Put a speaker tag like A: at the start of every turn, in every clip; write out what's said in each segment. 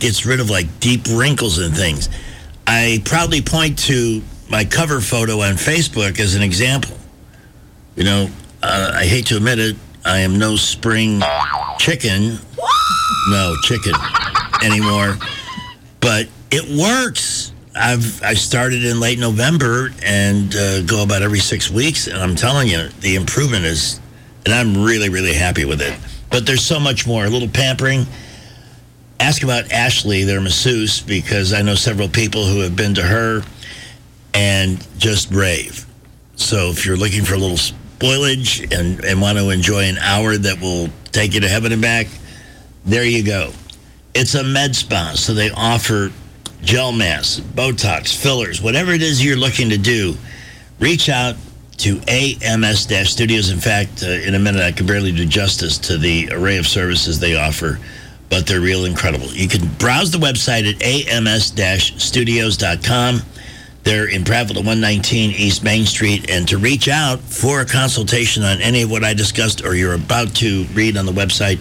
A: gets rid of like deep wrinkles and things. I proudly point to my cover photo on Facebook as an example. You know, I hate to admit it, I am no spring chicken. No, chicken anymore. But it works. I started in late November and go about every 6 weeks. And I'm telling you, the improvement is, and I'm really, really happy with it. But there's so much more. A little pampering. Ask about Ashley, their masseuse, because I know several people who have been to her and just rave. So if you're looking for a little spoilage and want to enjoy an hour that will take you to heaven and back, there you go. It's a med spa, so they offer gel masks, Botox, fillers, whatever it is you're looking to do. Reach out to AMS-Studios. In fact, in a minute, I can barely do justice to the array of services they offer, but they're real incredible. You can browse the website at ams-studios.com. They're in Prattville at 119 East Main Street. And to reach out for a consultation on any of what I discussed or you're about to read on the website,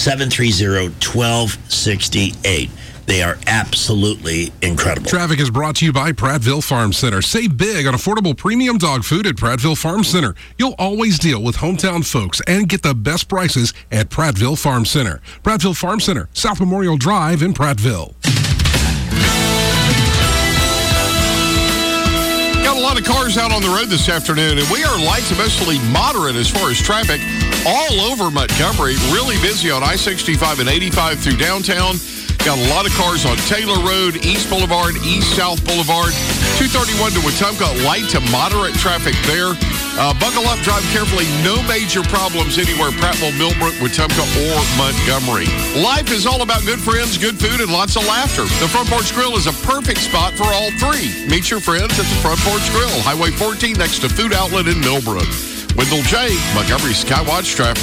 A: 730-1268. They are absolutely incredible.
B: Traffic is brought to you by Prattville Farm Center. Save big on affordable premium dog food at Prattville Farm Center. You'll always deal with hometown folks and get the best prices at Prattville Farm Center. Prattville Farm Center, South Memorial Drive in Prattville.
C: Got a lot of cars out on the road this afternoon, and we are light to mostly moderate as far as traffic all over Montgomery. Really busy on I-65 and 85 through downtown. Got a lot of cars on Taylor Road, East Boulevard, East-South Boulevard, 231 to Wetumpka, light to moderate traffic there. Buckle up, drive carefully. No major problems anywhere, Prattville, Millbrook, Wetumpka, or Montgomery. Life is all about good friends, good food, and lots of laughter. The Front Porch Grill is a perfect spot for all three. Meet your friends at the Front Porch Grill, Highway 14 next to Food Outlet in Millbrook. Wendell J., Montgomery Skywatch Traffic.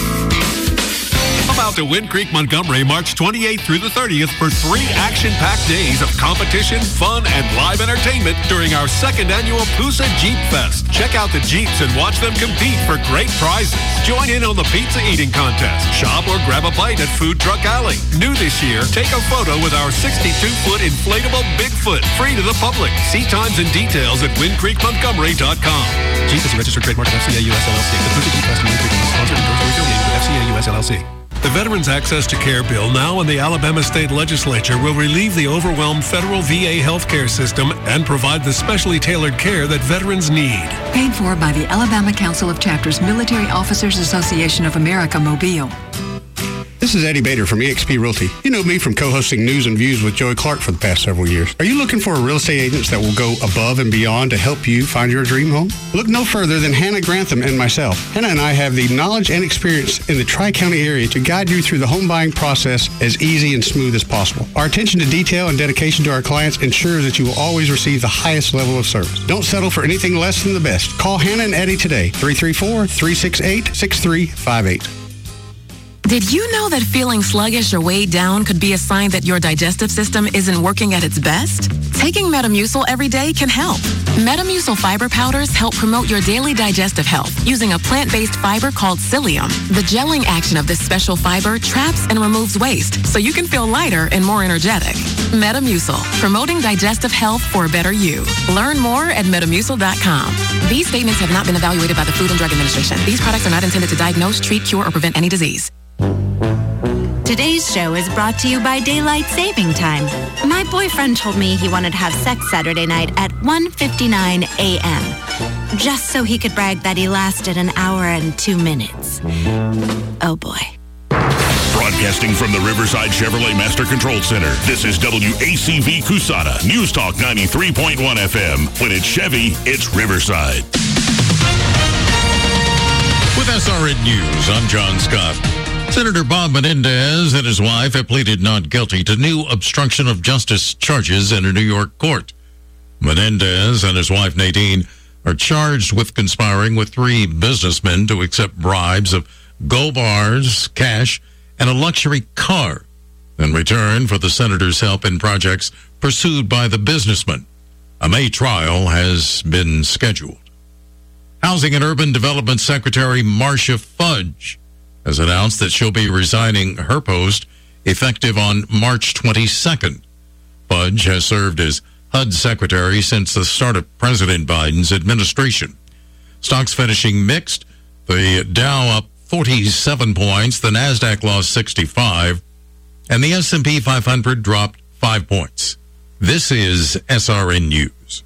D: Come out to Wind Creek, Montgomery, March 28th through the 30th for 3 action-packed days of competition, fun, and live entertainment during our second annual Poosa Jeep Fest. Check out the Jeeps and watch them compete for great prizes. Join in on the pizza eating contest. Shop or grab a bite at Food Truck Alley. New this year, take a photo with our 62-foot inflatable Bigfoot, free to the public. See times and details at windcreekmontgomery.com.
E: Jeep is a registered trademark of FCA US LLC. The Poosa Jeep Fest in Wind Creek is sponsored and affiliated with FCA US LLC.
D: The Veterans Access to Care bill now in the Alabama State Legislature will relieve the overwhelmed federal VA healthcare system and provide the specially tailored care that veterans need.
F: Paid for by the Alabama Council of Chapters Military Officers Association of America, Mobile.
G: This is Eddie Bader from eXp Realty. You know me from co-hosting News and Views with Joey Clark for the past several years. Are you looking for a real estate agent that will go above and beyond to help you find your dream home? Look no further than Hannah Grantham and myself. Hannah and I have the knowledge and experience in the Tri-County area to guide you through the home buying process as easy and smooth as possible. Our attention to detail and dedication to our clients ensures that you will always receive the highest level of service. Don't settle for anything less than the best. Call Hannah and Eddie today, 334-368-6358.
H: Did you know that feeling sluggish or weighed down could be a sign that your digestive system isn't working at its best? Taking Metamucil every day can help. Metamucil fiber powders help promote your daily digestive health using a plant-based fiber called psyllium. The gelling action of this special fiber traps and removes waste so you can feel lighter and more energetic. Metamucil, promoting digestive health for a better you. Learn more at Metamucil.com. These statements have not been evaluated by the Food and Drug Administration. These products are not intended to diagnose, treat, cure, or prevent any disease.
I: Today's show is brought to you by Daylight Saving Time. My boyfriend told me he wanted to have sex Saturday night at 1:59 a.m. just so he could brag that he lasted an hour and 2 minutes. Oh boy.
J: Broadcasting from the Riverside Chevrolet Master Control Center, this is WACV Cusana, News Talk 93.1 FM. When it's Chevy, it's Riverside.
K: With SRN News, I'm John Scott. Senator Bob Menendez and his wife have pleaded not guilty to new obstruction of justice charges in a New York court. Menendez and his wife Nadine are charged with conspiring with 3 businessmen to accept bribes of gold bars, cash, and a luxury car in return for the senator's help in projects pursued by the businessman. A May trial has been scheduled. Housing and Urban Development Secretary Marcia Fudge has announced that she'll be resigning her post effective on March 22nd. Fudge has served as HUD secretary since the start of President Biden's administration. Stocks finishing mixed. The Dow up 47 points, the Nasdaq lost 65, and the S&P 500 dropped 5 points. This is SRN News.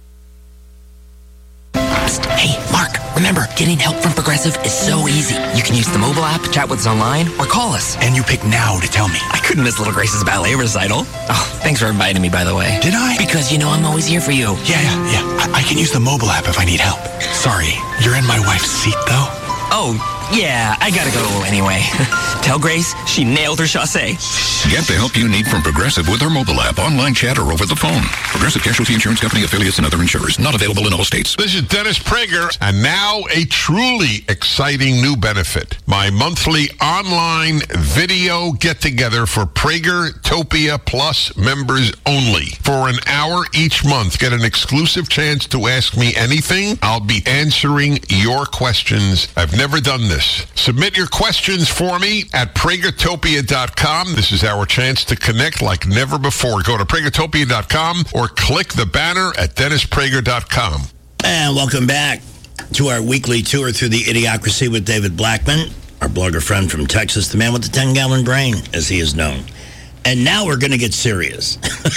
L: Hey, Mark, remember, getting help from Progressive is so easy. You can use the mobile app, chat with us online, or call us.
M: And you pick now to tell me.
L: I couldn't miss Little Grace's ballet recital. Oh, thanks for inviting me, by the way.
M: Did I?
L: Because, I'm always here for you.
M: Yeah. I can use the mobile app if I need help. Sorry, you're in my wife's seat, though.
L: Oh, yeah, I gotta go anyway. Tell Grace she nailed her chassé.
N: Get the help you need from Progressive with our mobile app, online chat, or over the phone. Progressive Casualty Insurance Company, affiliates, and other insurers. Not available in all states.
O: This is Dennis Prager, and now a truly exciting new benefit. My monthly online video get-together for Pragertopia Plus members only. For an hour each month, get an exclusive chance to ask me anything. I'll be answering your questions. I've never done this. Submit your questions for me at Pragertopia.com. This is our chance to connect like never before. Go to Pragertopia.com or click the banner at DennisPrager.com.
A: And welcome back to our weekly tour through the Idiocracy with David Blackman, our blogger friend from Texas, the man with the 10-gallon brain, as he is known. And now we're going to get serious.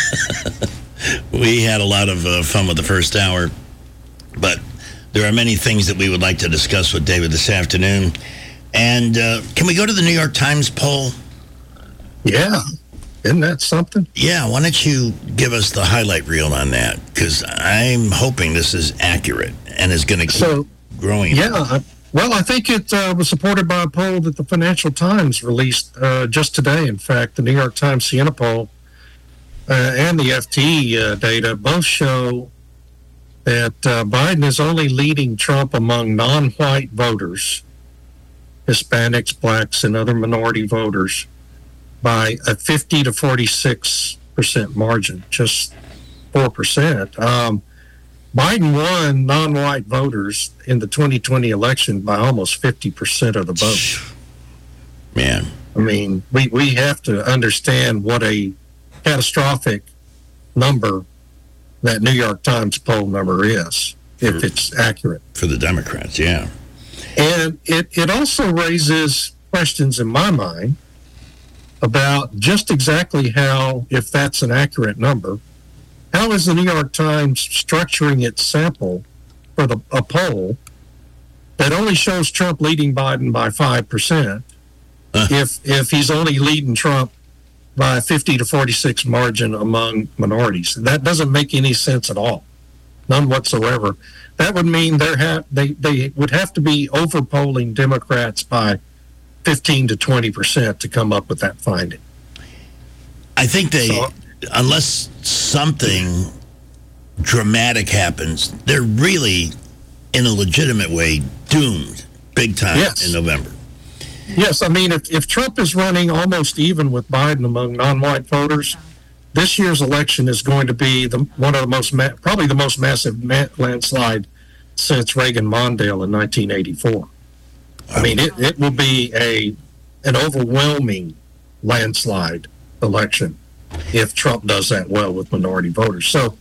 A: We had a lot of fun with the first hour, but there are many things that we would like to discuss with David this afternoon. And can we go to the New York Times poll?
P: Yeah. Isn't that something?
A: Yeah. Why don't you give us the highlight reel on that? Because I'm hoping this is accurate and is going to keep growing.
P: Yeah. Well, I think it was supported by a poll that the Financial Times released just today. In fact, the New York Times Siena poll and the FT data both show that Biden is only leading Trump among non-white voters, Hispanics, blacks, and other minority voters, by a 50 to 46% margin, just 4%. Biden won non-white voters in the 2020 election by almost 50% of the vote.
A: Man.
P: I mean, we have to understand what a catastrophic number that New York Times poll number is, if it's accurate.
A: For the Democrats, yeah.
P: And it also raises questions in my mind about just exactly how, if that's an accurate number, how is the New York Times structuring its sample for a poll that only shows Trump leading Biden by 5%, if he's only leading Trump by a 50 to 46 margin among minorities? That doesn't make any sense at all, none whatsoever. That would mean they would have to be overpolling Democrats by 15 to 20% to come up with that finding.
A: I think unless something dramatic happens, they're really, in a legitimate way, doomed big time in November.
P: Yes, I mean, if Trump is running almost even with Biden among non-white voters, this year's election is going to be one of the most, probably the most massive landslide since Reagan-Mondale in 1984. I mean, it will be an overwhelming landslide election if Trump does that well with minority voters. So,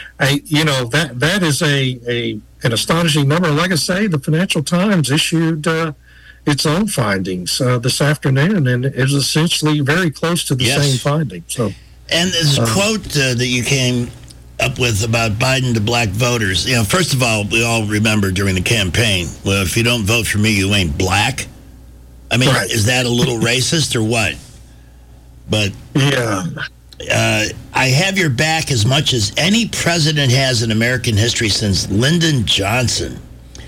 P: that is an astonishing number. Like I say, the Financial Times issued its own findings this afternoon, and it was essentially very close to the same findings. So,
A: and this quote that you came up with about Biden to black voters, first of all, we all remember during the campaign, well, if you don't vote for me, you ain't black. I mean, is that a little racist or what? But
P: yeah,
A: I have your back as much as any president has in American history since Lyndon Johnson.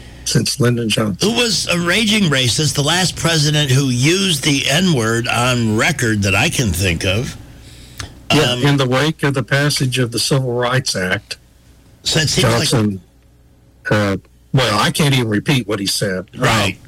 A: Who was a raging racist, the last president who used the N-word on record that I can think of.
P: In the wake of the passage of the Civil Rights Act,
A: so it
P: Johnson, well, I can't even repeat what he said.
A: Right.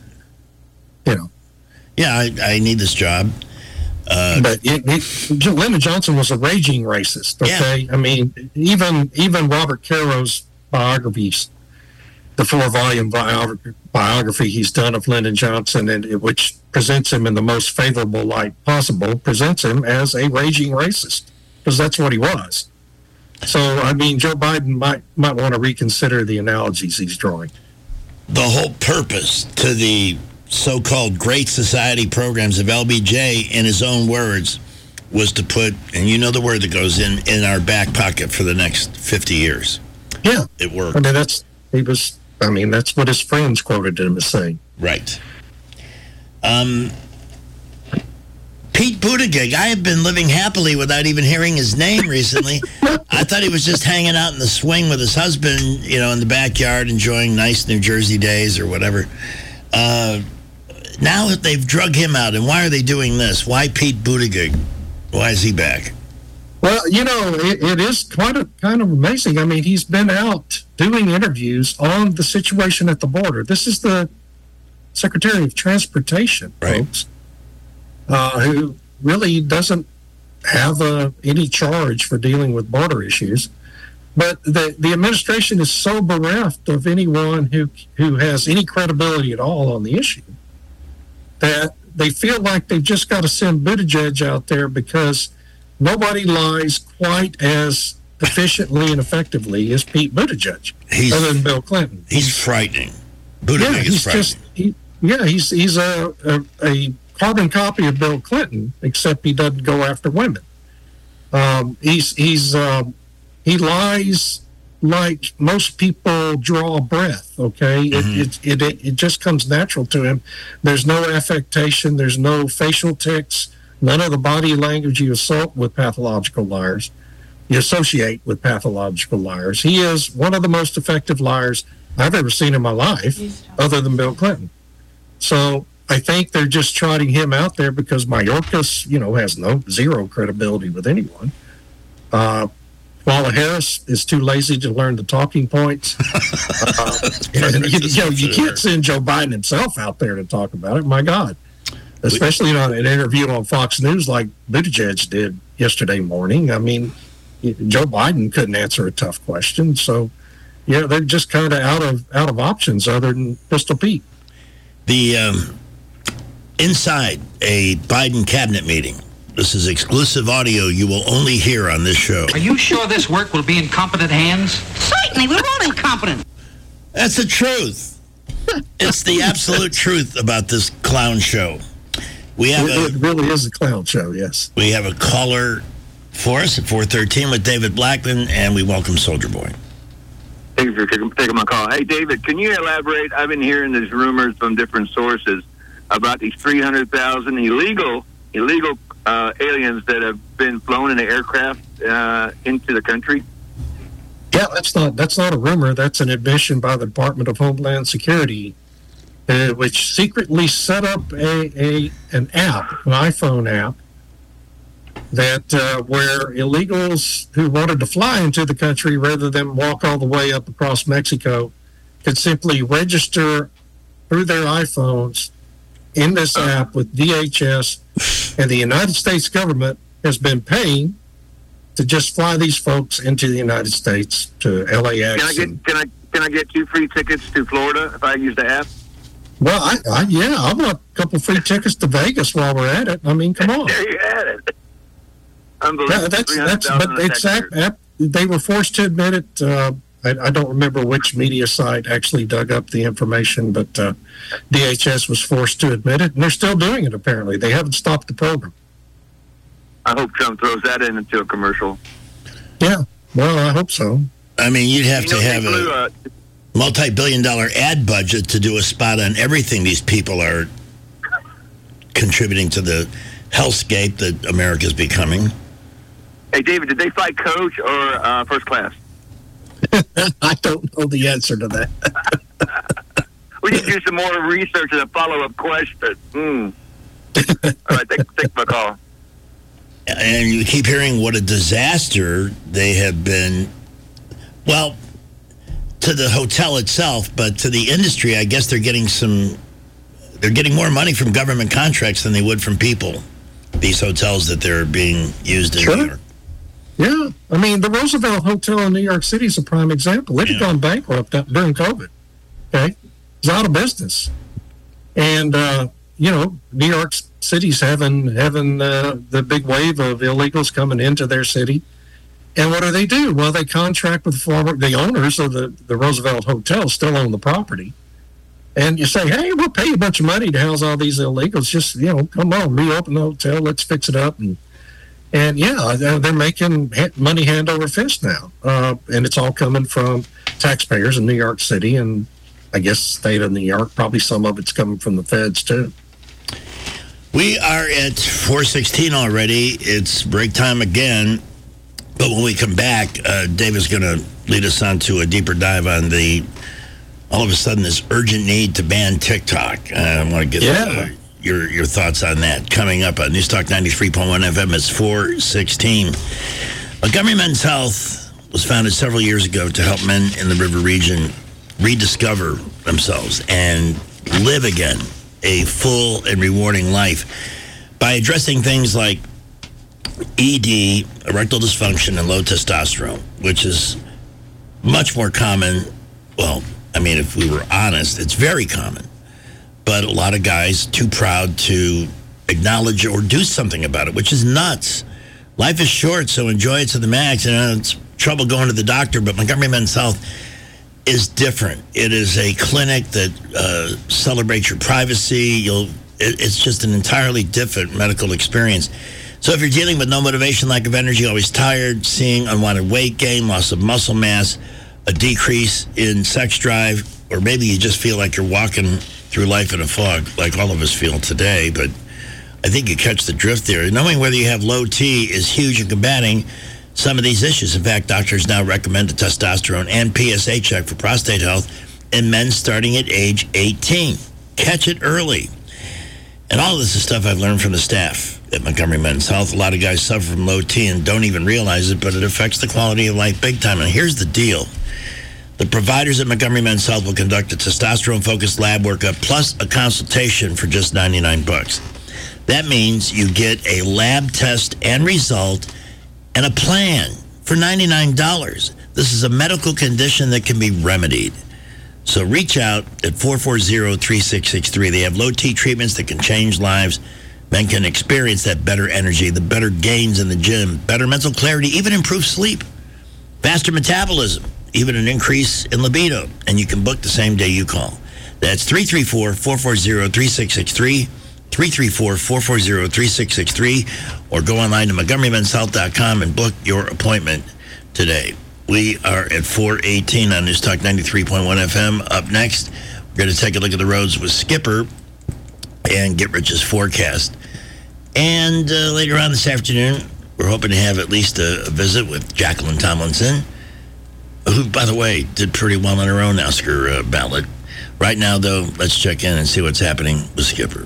A: Yeah, I need this job.
P: But Lyndon Johnson was a raging racist, okay? Yeah. I mean, even Robert Caro's biographies the 4-volume biography he's done of Lyndon Johnson, and which presents him in the most favorable light possible, presents him as a raging racist, because that's what he was. So, I mean, Joe Biden might want to reconsider the analogies he's drawing.
A: The whole purpose to the so-called Great Society programs of LBJ, in his own words, was to put, and you know the word that goes in our back pocket for the next 50 years.
P: Yeah.
A: It worked.
P: I mean, that's what his friends quoted him as saying.
A: Right. Pete Buttigieg, I have been living happily without even hearing his name recently. I thought he was just hanging out in the swing with his husband, in the backyard, enjoying nice New Jersey days or whatever. Now that they've drug him out, and why are they doing this? Why Pete Buttigieg? Why is he back?
P: Well, it is kind of amazing. I mean, he's been out doing interviews on the situation at the border. This is the Secretary of Transportation, folks, who really doesn't have any charge for dealing with border issues. But the administration is so bereft of anyone who has any credibility at all on the issue that they feel like they've just got to send Buttigieg out there because nobody lies quite as efficiently and effectively as Pete Buttigieg, other than Bill Clinton.
A: He's frightening. Buttigieg is frightening.
P: He's a carbon copy of Bill Clinton, except he doesn't go after women. He lies like most people draw a breath. Okay, it just comes natural to him. There's no affectation. There's no facial tics. None of the body language you associate with pathological liars. He is one of the most effective liars I've ever seen in my life, other than Bill Clinton. So I think they're just trotting him out there because Mayorkas, has zero credibility with anyone. Kamala Harris is too lazy to learn the talking points. You can't send Joe Biden himself out there to talk about it. My God. Especially on an interview on Fox News like Buttigieg did yesterday morning. I mean, Joe Biden couldn't answer a tough question. So, they're just kind of out of options other than Pistol Pete.
A: The inside a Biden cabinet meeting. This is exclusive audio you will only hear on this show.
Q: Are you sure this work will be in competent hands? Certainly, we're all incompetent.
A: That's the truth. It's the absolute truth about this clown show.
P: It really is a clown show, yes.
A: We have a caller for us at 413 with David Blackman, and we welcome Soldier Boy.
R: Thank you for taking my call. Hey, David, can you elaborate? I've been hearing these rumors from different sources about these 300,000 illegal aliens that have been flown in an aircraft into the country.
P: Yeah, that's not a rumor. That's an admission by the Department of Homeland Security, which secretly set up an iPhone app, that where illegals who wanted to fly into the country rather than walk all the way up across Mexico could simply register through their iPhones in this app with DHS, and the United States government has been paying to just fly these folks into the United States to LAX.
R: Can I get 2 free tickets to Florida if I use the app?
P: Well, I want a couple free tickets to Vegas while we're at it. I mean, come on.
R: There you had it. Unbelievable.
P: They were forced to admit it. I don't remember which media site actually dug up the information, but DHS was forced to admit it, and they're still doing it, apparently. They haven't stopped the program.
R: I hope Trump throws that into a commercial.
P: Yeah, well, I hope so.
A: I mean, you'd have to have a multi-billion-dollar ad budget to do a spot on everything these people are contributing to the hellscape that America's becoming.
R: Hey, David, did they fly coach or first class?
P: I don't know the answer to that.
R: We need to do some more research and a follow-up question. All right, take my call.
A: And you keep hearing what a disaster they have been, well, to the hotel itself, but to the industry, I guess they're getting more money from government contracts than they would from people, these hotels that they're being used in New York.
P: Yeah, I mean, the Roosevelt Hotel in New York City is a prime example. It had gone bankrupt during COVID. Okay, it's out of business, and New York City's having the big wave of illegals coming into their city. And what do? Well, they contract with the owners of the Roosevelt Hotel, still own the property. And you say, hey, we'll pay you a bunch of money to house all these illegals. Just, come on, reopen the hotel. Let's fix it up. And they're making money hand over fist now. And it's all coming from taxpayers in New York City and I guess state of New York. Probably some of it's coming from the feds, too.
A: We are at 4:16 already. It's break time again. But when we come back, Dave is going to lead us on to a deeper dive on all of a sudden, this urgent need to ban TikTok. I want to get your thoughts on that coming up on News Talk 93.1 FM. It's 4:16. Montgomery Men's Health was founded several years ago to help men in the river region rediscover themselves and live again a full and rewarding life by addressing things like ED, erectile dysfunction, and low testosterone, which is much more common. Well, I mean, if we were honest, it's very common. But a lot of guys too proud to acknowledge or do something about it, which is nuts. Life is short, so enjoy it to the max. And it's trouble going to the doctor, but Montgomery Men's Health is different. It is a clinic that celebrates your privacy. It's just an entirely different medical experience. So if you're dealing with no motivation, lack of energy, always tired, seeing unwanted weight gain, loss of muscle mass, a decrease in sex drive, or maybe you just feel like you're walking through life in a fog, like all of us feel today, but I think you catch the drift there. Knowing whether you have low T is huge in combating some of these issues. In fact, doctors now recommend a testosterone and PSA check for prostate health in men starting at age 18. Catch it early. And all of this is stuff I've learned from the staff at Montgomery Men's Health. A lot of guys suffer from low T and don't even realize it, but it affects the quality of life big time. And here's the deal. The providers at Montgomery Men's Health will conduct a testosterone-focused lab workup plus a consultation for just $99. That means you get a lab test and result and a plan for $99. This is a medical condition that can be remedied. So reach out at 440-3663. They have low T treatments that can change lives. Men can experience that better energy, the better gains in the gym, better mental clarity, even improve sleep, faster metabolism, even an increase in libido. And you can book the same day you call. That's 334-440-3663, 334-440-3663, or go online to MontgomeryMen'sHealth.com and book your appointment today. We are at 4:18 on News Talk 93.1 FM. Up next, we're going to take a look at the roads with Skipper and Get Rich's forecast. And later on this afternoon, we're hoping to have at least a visit with Jacqueline Tomlinson, who, by the way, did pretty well on her own Oscar ballot. Right now, though, let's check in and see what's happening with Skipper.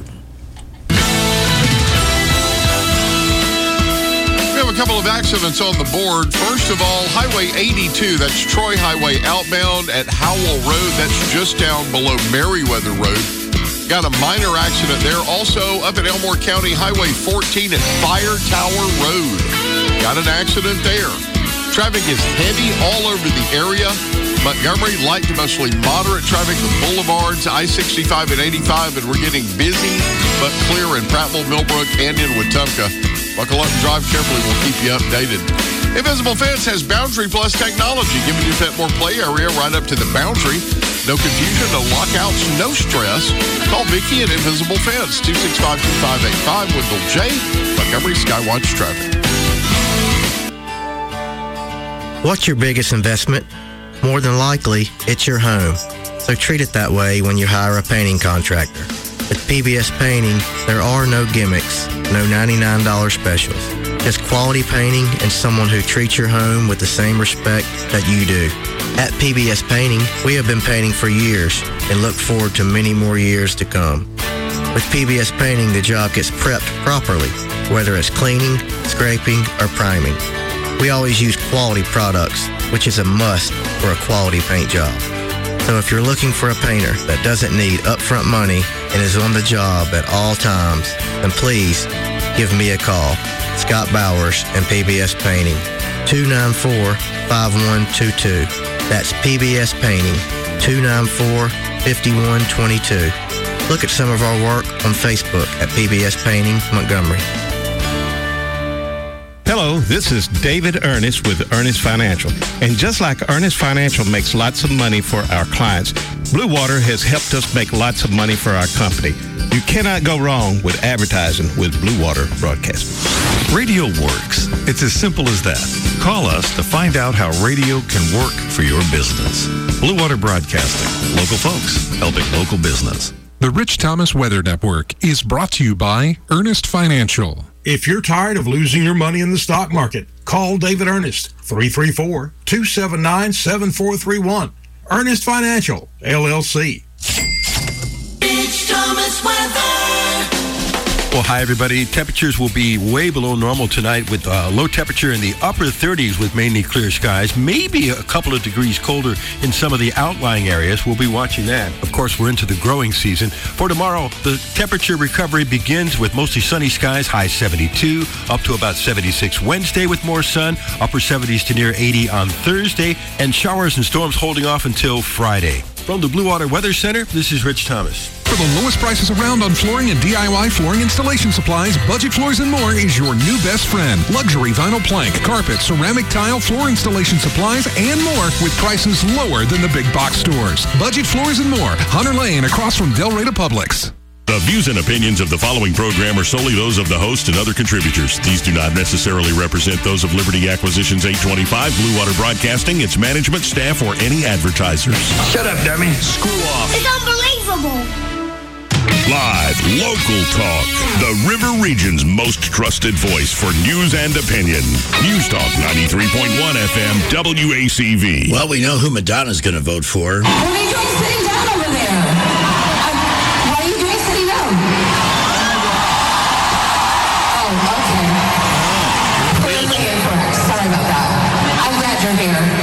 C: A couple of accidents on the board. First of all, Highway 82, that's Troy Highway outbound at Howell Road. That's just down below Meriwether Road. Got a minor accident there. Also up at Elmore County Highway 14 at Fire Tower Road. Got an accident there. Traffic is heavy all over the area. Montgomery, light to mostly moderate traffic with boulevards, I-65 and 85, and we're getting busy but clear in Prattville, Millbrook, and in Wetumpka. Buckle up and drive carefully. We'll keep you updated. Invisible Fence has Boundary Plus technology, giving your pet more play area right up to the boundary. No confusion, no lockouts, no stress. Call Vicki at Invisible Fence, 265-2585, Wendell J. Montgomery Skywatch Traffic.
S: What's your biggest investment? More than likely, it's your home. So treat it that way when you hire a painting contractor. With PBS Painting, there are no gimmicks, no $99 specials. Just quality painting and someone who treats your home with the same respect that you do. At PBS Painting, we have been painting for years and look forward to many more years to come. With PBS Painting, the job gets prepped properly, whether it's cleaning, scraping, or priming. We always use quality products, which is a must for a quality paint job. So if you're looking for a painter that doesn't need upfront money and is on the job at all times, then please give me a call. Scott Bowers and PBS Painting, 294-5122. That's PBS Painting, 5122. Look at some of our work on Facebook at PBS Painting, Montgomery.
T: Hello, this is David Ernest with Ernest Financial. And just like Ernest Financial makes lots of money for our clients, Blue Water has helped us make lots of money for our company. You cannot go wrong with advertising with Blue Water Broadcasting.
U: Radio works. It's as simple as that. Call us to find out how radio can work for your business. Blue Water Broadcasting. Local folks helping local business.
B: The Rich Thomas Weather Network is brought to you by Ernest Financial.
V: If you're tired of losing your money in the stock market, call David Ernest, 334-279-7431. Ernest Financial, LLC.
W: Rich Thomas Weather.
X: Well, hi, everybody. Temperatures will be way below normal tonight with low temperature in the upper 30s with mainly clear skies. Maybe a couple of degrees colder in some of the outlying areas. We'll be watching that. Of course, we're into the growing season. For tomorrow, the temperature recovery begins with mostly sunny skies, high 72, up to about 76 Wednesday with more sun, upper 70s to near 80 on Thursday, and showers and storms holding off until Friday. From the Blue Water Weather Center, this is Rich Thomas.
B: For the lowest prices around on flooring and DIY flooring installation supplies, Budget Floors and More is your new best friend. Luxury vinyl plank, carpet, ceramic tile, floor installation supplies, and more with prices lower than the big box stores. Budget Floors and More, Hunter Lane across from Del Rey to Publix.
J: The views and opinions of the following program are solely those of the host and other contributors. These do not necessarily represent those of Liberty Acquisitions 825, Blue Water Broadcasting, its management, staff, or any advertisers.
W: Shut up, dummy. Screw off. It's unbelievable.
J: Live, local talk. The River Region's most trusted voice for news and opinion. News Talk 93.1 FM, WACV.
A: Well, we know who Madonna's going to vote for.
W: What are you doing sitting down over there? What are you doing sitting down? Oh, okay. Clearly incorrect. Sorry about that. I'm glad you're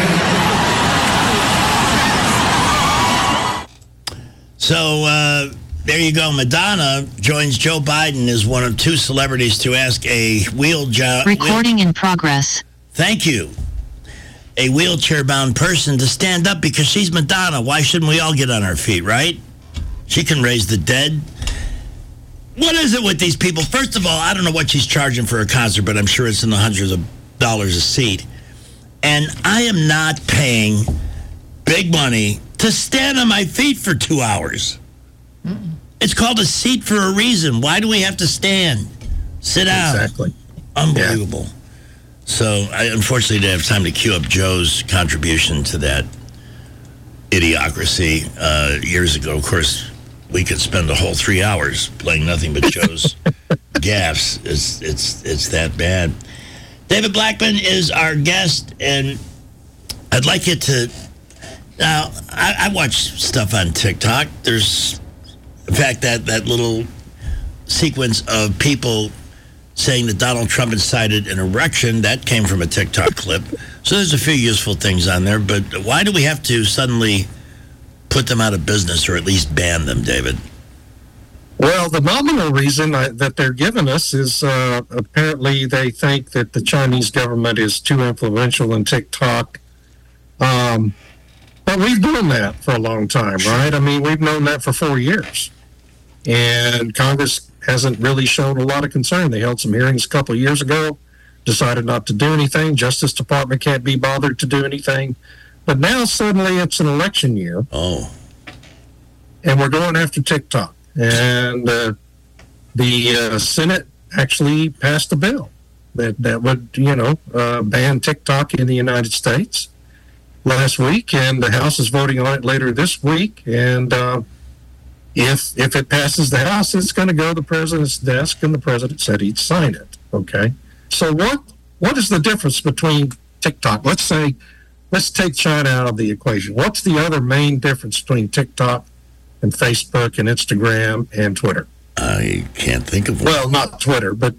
W: here.
A: So, there you go. Madonna joins Joe Biden as one of two celebrities to ask a
F: Recording in progress.
A: Thank you. A wheelchair-bound person to stand up because she's Madonna. Why shouldn't we all get on our feet, right? She can raise the dead. What is it with these people? First of all, I don't know what she's charging for a concert, but I'm sure it's in the hundreds of dollars a seat. And I am not paying big money to stand on my feet for 2 hours. It's called a seat for a reason. Why do we have to stand? Sit down.
P: Exactly.
A: Unbelievable. Yeah. So I unfortunately didn't have time to queue up Joe's contribution to that idiocracy years ago. Of course, we could spend a whole 3 hours playing nothing but Joe's gaffes. It's that bad. David Blackman is our guest, and I'd like you to... Now, I watch stuff on TikTok. There's... In fact, that little sequence of people saying that Donald Trump incited an erection, that came from a TikTok clip. So there's a few useful things on there, but why do we have to suddenly put them out of business or at least ban them, David?
P: Well, the nominal reason that they're giving us is apparently they think that the Chinese government is too influential in TikTok. But we've known that for a long time, right? I mean, we've known that for 4 years. And Congress hasn't really shown a lot of concern. They held some hearings a couple of years ago, decided not to do anything. Justice Department can't be bothered to do anything. But now suddenly it's an election year.
A: Oh.
P: And we're going after TikTok. And the Senate actually passed a bill that would, ban TikTok in the United States last week, and the House is voting on it later this week. And if it passes the House, it's going to go to the president's desk, and the president said he'd sign it. Okay. So what is the difference between TikTok? Let's take China out of the equation. What's the other main difference between TikTok and Facebook and Instagram and Twitter?
A: I can't think of one.
P: Well, not Twitter, but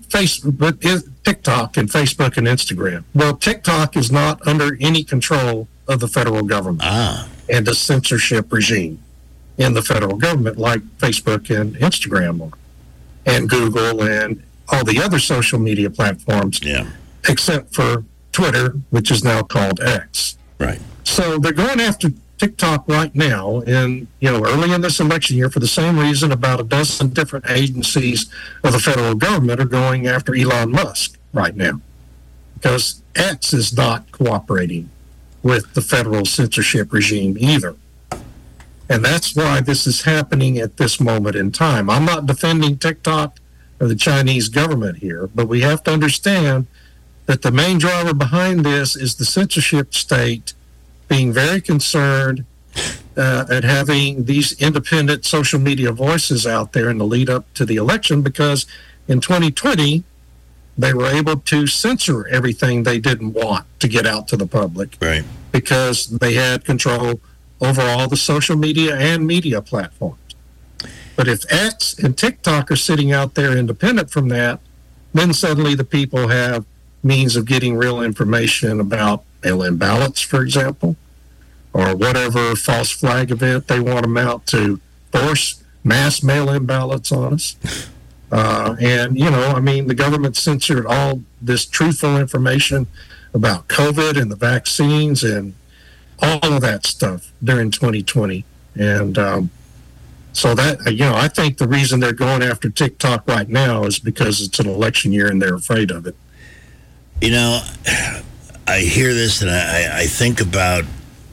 P: TikTok and Facebook and Instagram. Well, TikTok is not under any control of the federal government and the censorship regime in the federal government, like Facebook and Instagram are, and Google and all the other social media platforms, except for Twitter, which is now called X.
A: Right.
P: So they're going after TikTok right now, and early in this election year, for the same reason about a dozen different agencies of the federal government are going after Elon Musk right now, because X is not cooperating with the federal censorship regime either. And that's why this is happening at this moment in time. I'm not defending TikTok or the Chinese government here, but we have to understand that the main driver behind this is the censorship state being very concerned at having these independent social media voices out there in the lead up to the election, because in 2020, they were able to censor everything they didn't want to get out to the public.
A: Right.
P: Because they had control over all the social media and media platforms. But if X and TikTok are sitting out there independent from that, then suddenly the people have means of getting real information about mail-in ballots, for example, or whatever false flag event they want them out to force mass mail-in ballots on us. And, the government censored all this truthful information about COVID and the vaccines and all of that stuff during 2020. And so that, I think the reason they're going after TikTok right now is because it's an election year and they're afraid of it.
A: I hear this and I think about,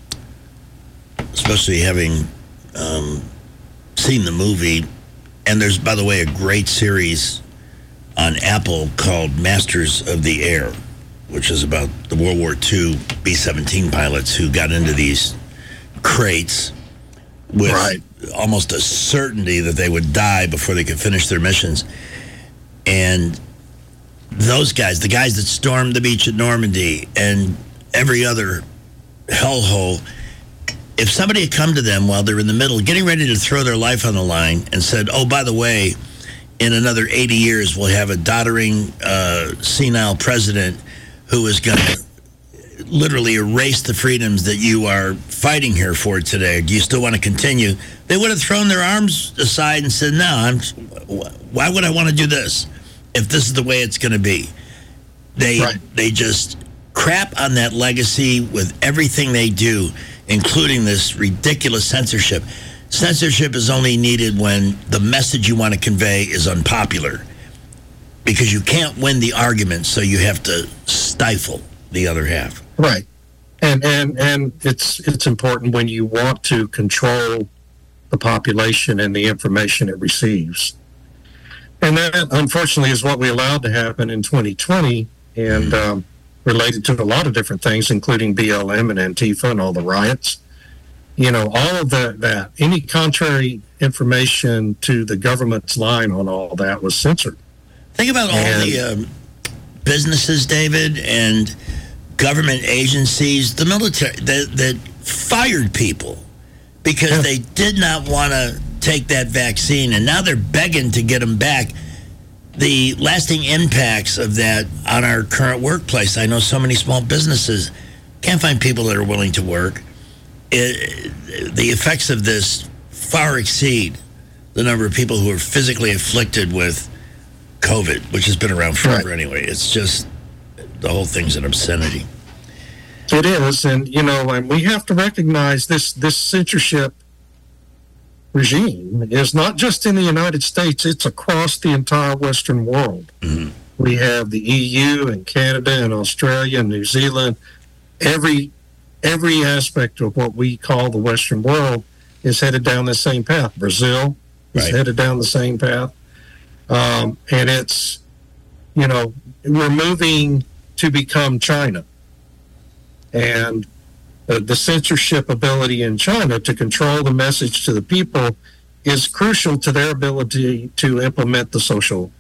A: especially having seen the movie, and there's, by the way, a great series on Apple called Masters of the Air, which is about the World War II B-17 pilots who got into these crates with almost a certainty that they would die before they could finish their missions. And those guys, the guys that stormed the beach at Normandy and every other hellhole, if somebody had come to them while they're in the middle, getting ready to throw their life on the line, and said, oh, by the way, in another 80 years, we'll have a doddering, senile president who is going to literally erase the freedoms that you are fighting here for today. Do you still want to continue? They would have thrown their arms aside and said, no, why would I want to do this if this is the way it's going to be? They just crap on that legacy with everything they do, including this ridiculous censorship. Censorship is only needed when the message you want to convey is unpopular, because you can't win the argument, so you have to stifle the other half.
P: Right. And it's important when you want to control the population and the information it receives. And that, unfortunately, is what we allowed to happen in 2020, and related to a lot of different things, including BLM and Antifa and all the riots. All of that, any contrary information to the government's line on all that was censored.
A: Think about all the businesses, David, and government agencies, the military, that fired people because they did not want to take that vaccine, and now they're begging to get them back. The lasting impacts of that on our current workplace, I know so many small businesses can't find people that are willing to work. The effects of this far exceed the number of people who are physically afflicted with COVID, which has been around forever anyway. It's just, the whole thing's an obscenity.
P: It is, and and we have to recognize this censorship regime is not just in the United States, it's across the entire Western world. Mm-hmm. We have the EU and Canada and Australia and New Zealand. Every aspect of what we call the Western world is headed down the same path. Brazil is headed down the same path. And it's, we're moving to become China. And the censorship ability in China to control the message to the people is crucial to their ability to implement the social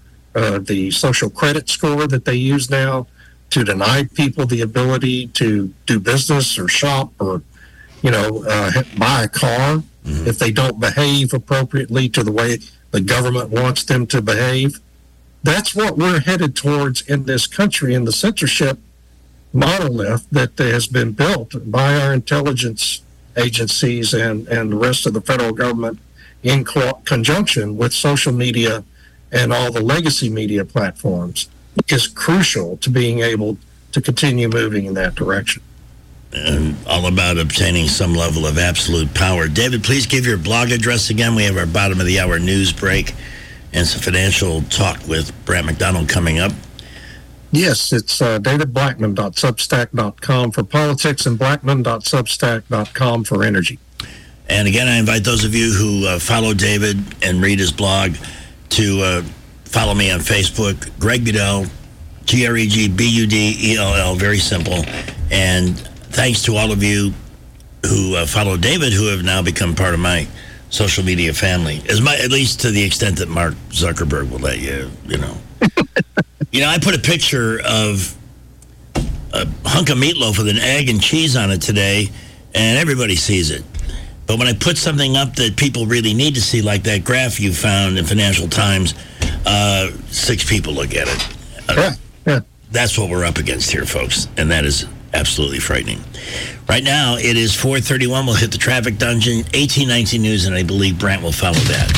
P: credit score that they use now, to deny people the ability to do business or shop or, buy a car if they don't behave appropriately to the way the government wants them to behave. That's what we're headed towards in this country, in the censorship monolith that has been built by our intelligence agencies and the rest of the federal government in conjunction with social media and all the legacy media platforms is crucial to being able to continue moving in that direction.
A: and all about obtaining some level of absolute power. David, please give your blog address again. We have our bottom of the hour news break and some financial talk with Brant McDonald coming up.
P: Yes, it's davidblackman.substack.com for politics and blackman.substack.com for energy.
A: And again, I invite those of you who follow David and read his blog to follow me on Facebook, Greg Budell, GregBuddell, very simple. And thanks to all of you who follow David, who have now become part of my social media family, at least to the extent that Mark Zuckerberg will let you, I put a picture of a hunk of meatloaf with an egg and cheese on it today, and everybody sees it. But when I put something up that people really need to see, like that graph you found in Financial Times, 6 people look at it.
P: Yeah.
A: That's what we're up against here, folks, and that is absolutely frightening. Right now, it is 4:31. We'll hit the traffic dungeon, 1819 News, and I believe Brant will follow that.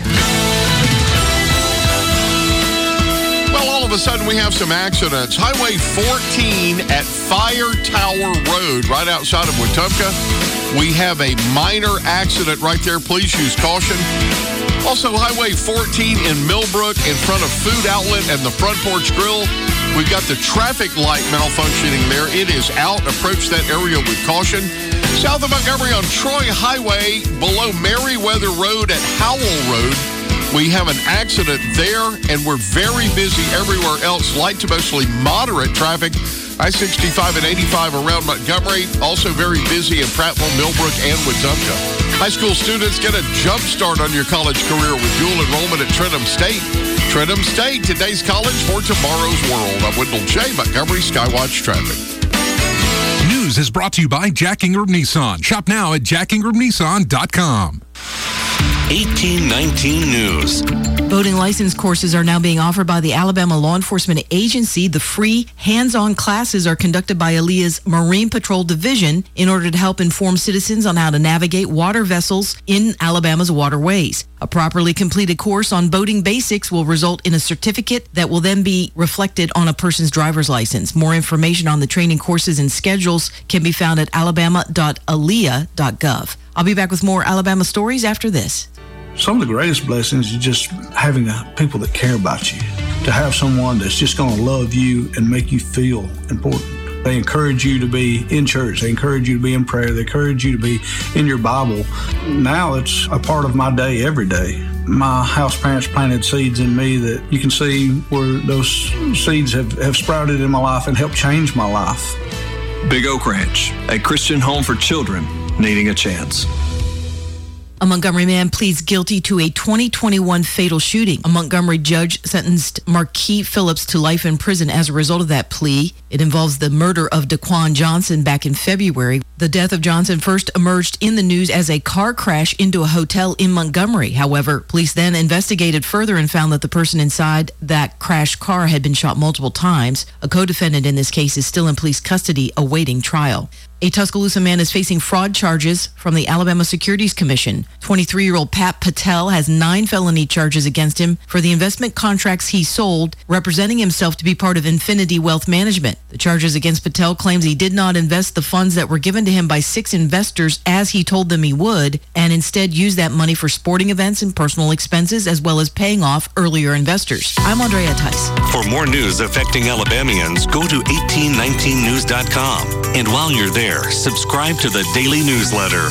C: Well, all of a sudden, we have some accidents. Highway 14 at Fire Tower Road, right outside of Wetumpka. We have a minor accident right there. Please use caution. Also, Highway 14 in Millbrook in front of Food Outlet and the Front Porch Grill. We've got the traffic light malfunctioning there. It is out. Approach that area with caution. South of Montgomery on Troy Highway below Meriwether Road at Howell Road. We have an accident there, and we're very busy everywhere else. Light to mostly moderate traffic. I-65 and 85 around Montgomery. Also very busy in Prattville, Millbrook, and Wetumpka. High school students get a jump start on your college career with dual enrollment at Trenton State. Trenton State, today's college for tomorrow's world. I'm Wendell J. Montgomery Skywatch Traffic.
B: News is brought to you by Jack Ingram Nissan. Shop now at jackingramnissan.com.
D: 1819 News.
E: Boating license courses are now being offered by the Alabama Law Enforcement Agency. The free hands-on classes are conducted by ALEA's Marine Patrol Division in order to help inform citizens on how to navigate water vessels in Alabama's waterways. A properly completed course on boating basics will result in a certificate that will then be reflected on a person's driver's license. More information on the training courses and schedules can be found at alabama.alea.gov. I'll be back with more Alabama stories after this.
G: Some of the greatest blessings is just having people that care about you, to have someone that's just going to love you and make you feel important. They encourage you to be in church. They encourage you to be in prayer. They encourage you to be in your Bible. Now it's a part of my day every day. My house parents planted seeds in me that you can see where those seeds have sprouted in my life and helped change my life.
H: Big Oak Ranch, a Christian home for children needing a chance.
E: A Montgomery man pleads guilty to a 2021 fatal shooting. A Montgomery judge sentenced Marquis Phillips to life in prison as a result of that plea. It involves the murder of Daquan Johnson back in February. The death of Johnson first emerged in the news as a car crash into a hotel in Montgomery. However, police then investigated further and found that the person inside that crashed car had been shot multiple times. A co-defendant in this case is still in police custody awaiting trial. A Tuscaloosa man is facing fraud charges from the Alabama Securities Commission. 23-year-old Pat Patel has 9 felony charges against him for the investment contracts he sold, representing himself to be part of Infinity Wealth Management. The charges against Patel claims he did not invest the funds that were given to him by 6 investors as he told them he would, and instead used that money for sporting events and personal expenses, as well as paying off earlier investors. I'm Andrea Tice.
D: For more news affecting Alabamians, go to 1819news.com. And while you're there, subscribe to the daily newsletter.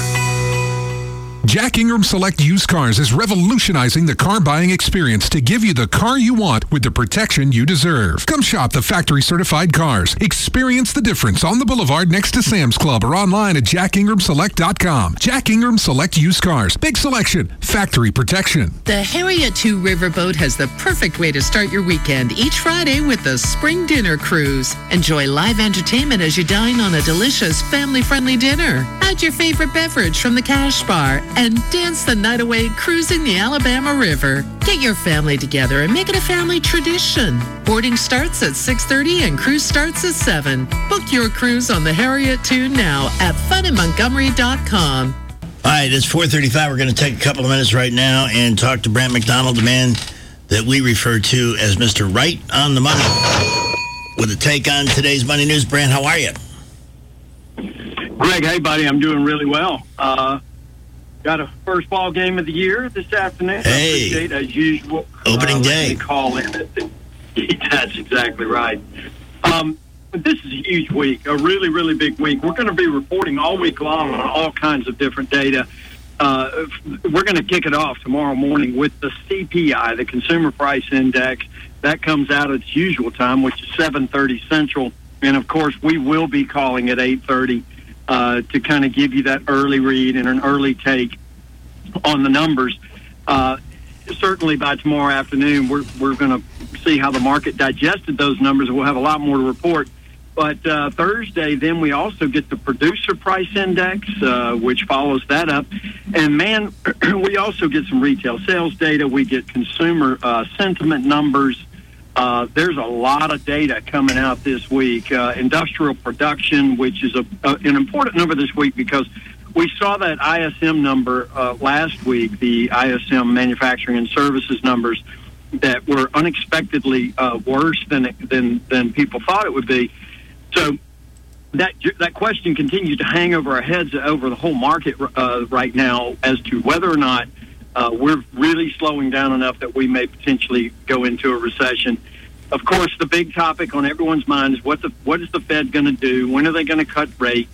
B: Jack Ingram Select Used Cars is revolutionizing the car buying experience to give you the car you want with the protection you deserve. Come shop the factory certified cars. Experience the difference on the boulevard next to Sam's Club or online at jackingramselect.com. Jack Ingram Select Used Cars. Big selection. Factory protection.
Y: The Harriet 2 Riverboat has the perfect way to start your weekend each Friday with the Spring Dinner Cruise. Enjoy live entertainment as you dine on a delicious family-friendly dinner. Add your favorite beverage from the Cash Bar and dance the night away cruising the Alabama River. Get your family together and make it a family tradition. Boarding starts at 6:30 and cruise starts at 7. Book your cruise on the Harriet 2 now at funinmontgomery.com.
A: All right, it's 4:35. We're going to take a couple of minutes right now and talk to Brant McDonald, the man that we refer to as Mr. Right on the Money, with a take on today's Money News. Brant, how are you?
I: Greg, hey, buddy, I'm doing really well. Got a first ball game of the year this afternoon.
A: Hey.
I: I appreciate, as usual,
A: opening day.
I: Call in. That's exactly right. But this is a huge week, a really, really big week. We're going to be reporting all week long on all kinds of different data. We're going to kick it off tomorrow morning with the CPI, the Consumer Price Index. That comes out at its usual time, which is 7:30 Central. And, of course, we will be calling at 8:30 to kind of give you that early read and an early take on the numbers. Certainly by tomorrow afternoon, we're going to see how the market digested those numbers. We'll have a lot more to report. But Thursday, then we also get the Producer Price Index, which follows that up. And, man, we also get some retail sales data. We get consumer sentiment numbers. There's a lot of data coming out this week. Industrial production, which is an important number this week because we saw that ISM number last week, the ISM manufacturing and services numbers that were unexpectedly worse than people thought it would be. So that question continues to hang over our heads over the whole market right now as to whether or not we're really slowing down enough that we may potentially go into a recession. Of course, the big topic on everyone's mind is what is the Fed going to do? When are they going to cut rates?